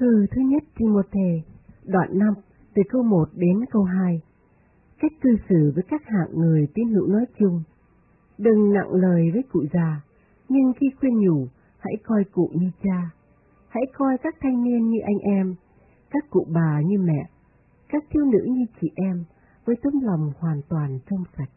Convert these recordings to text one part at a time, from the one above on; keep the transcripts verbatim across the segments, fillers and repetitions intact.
Thư thứ nhất Timôthê, đoạn năm, từ câu một đến câu hai. Cách cư xử với các hạng người tín hữu nói chung. Đừng nặng lời với cụ già, nhưng khi khuyên nhủ, hãy coi cụ như cha. Hãy coi các thanh niên như anh em, các cụ bà như mẹ, các thiếu nữ như chị em, với tấm lòng hoàn toàn trong sạch.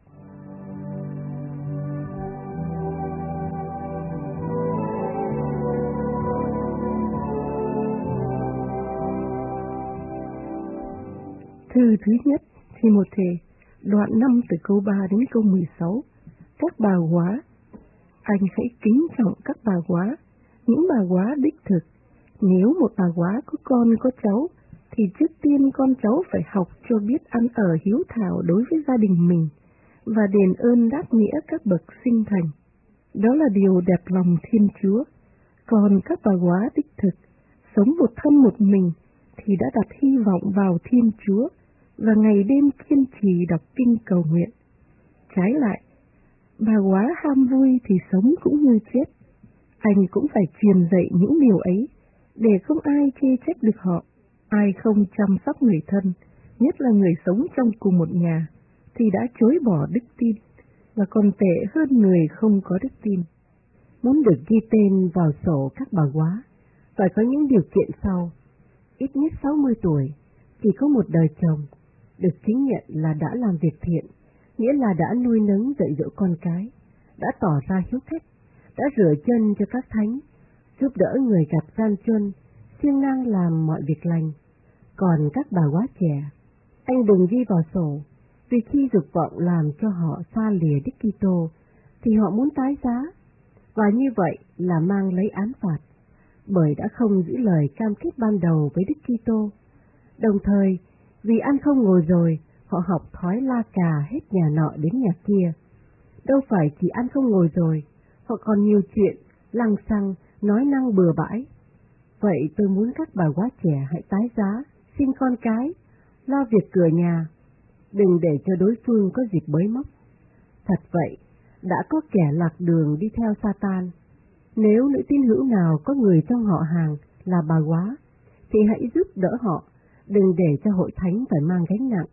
Thư thứ nhất Timôthê, đoạn năm từ câu ba đến câu mười sáu. Các bà góa. Anh hãy kính trọng các bà góa, những bà góa đích thực. Nếu một bà góa có con có cháu, thì trước tiên con cháu phải học cho biết ăn ở hiếu thảo đối với gia đình mình, và đền ơn đáp nghĩa các bậc sinh thành. Đó là điều đẹp lòng Thiên Chúa. Còn các bà góa đích thực, sống một thân một mình, thì đã đặt hy vọng vào Thiên Chúa, và ngày đêm kiên trì đọc kinh cầu nguyện. Trái lại, bà góa ham vui thì sống cũng như chết. Anh cũng phải truyền dạy những điều ấy, để không ai chê trách được họ. Ai không chăm sóc người thân, nhất là người sống trong cùng một nhà, thì đã chối bỏ đức tin, và còn tệ hơn người không có đức tin. Muốn được ghi tên vào sổ các bà góa, phải có những điều kiện sau. Ít nhất sáu mươi tuổi, chỉ có một đời chồng, được chứng nhận là đã làm việc thiện, nghĩa là đã nuôi nấng dạy dỗ con cái, đã tỏ ra hiếu khách, đã rửa chân cho các thánh, giúp đỡ người gặp gian truân, siêng năng làm mọi việc lành. Còn các bà góa trẻ, anh đừng ghi vào sổ, vì khi dục vọng làm cho họ xa lìa Đức Kitô, thì họ muốn tái giá, và như vậy là mang lấy án phạt, bởi đã không giữ lời cam kết ban đầu với Đức Kitô. Đồng thời, vì ăn không ngồi rồi, họ học thói la cà hết nhà nọ đến nhà kia. Đâu phải chỉ ăn không ngồi rồi, họ còn nhiều chuyện, lăng xăng, nói năng bừa bãi. Vậy tôi muốn các bà góa trẻ hãy tái giá, sinh con cái, lo việc cửa nhà, đừng để cho đối phương có dịp bới móc. Thật vậy, đã có kẻ lạc đường đi theo Satan. Nếu nữ tín hữu nào có người trong họ hàng là bà góa, thì hãy giúp đỡ họ, đừng để cho hội thánh phải mang gánh nặng.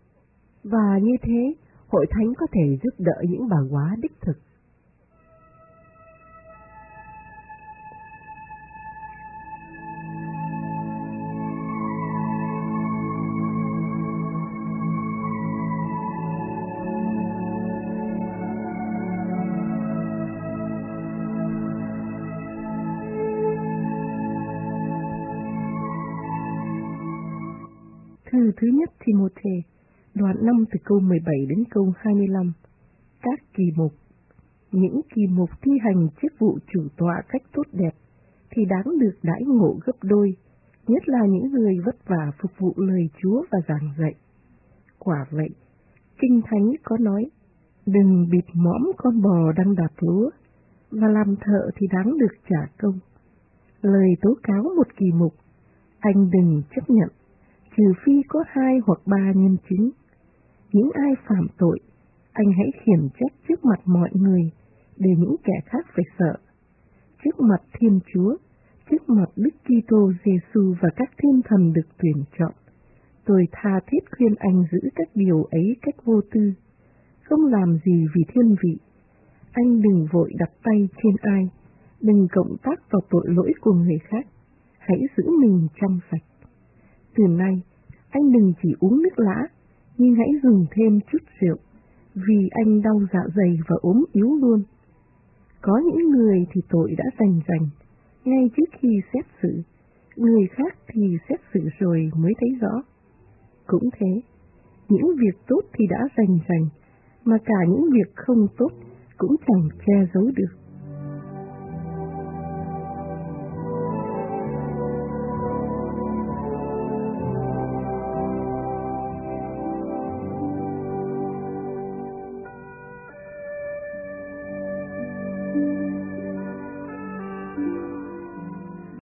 Và như thế, hội thánh có thể giúp đỡ những bà góa đích thực. Thư thứ nhất Timôthê, đoạn năm từ câu mười bảy đến câu hai mươi lăm. Các kỳ mục. Những kỳ mục thi hành chức vụ chủ tọa cách tốt đẹp thì đáng được đãi ngộ gấp đôi, nhất là những người vất vả phục vụ lời Chúa và giảng dạy. Quả vậy, Kinh Thánh có nói, đừng bịt mõm con bò đang đạp lúa, và làm thợ thì đáng được trả công. Lời tố cáo một kỳ mục, anh đừng chấp nhận, trừ phi có hai hoặc ba nhân chứng. Những ai phạm tội, anh hãy khiển trách trước mặt mọi người, để những kẻ khác phải sợ. Trước mặt Thiên Chúa, trước mặt Đức Kitô Giêsu và các thiên thần được tuyển chọn, tôi tha thiết khuyên anh giữ các điều ấy cách vô tư, không làm gì vì thiên vị. Anh đừng vội đặt tay trên ai, đừng cộng tác vào tội lỗi của người khác, hãy giữ mình trong sạch. Từ nay, anh đừng chỉ uống nước lã, nhưng hãy dùng thêm chút rượu, vì anh đau dạ dày và ốm yếu luôn. Có những người thì tội đã rành rành, ngay trước khi xét xử, người khác thì xét xử rồi mới thấy rõ. Cũng thế, những việc tốt thì đã rành rành, mà cả những việc không tốt cũng chẳng che giấu được.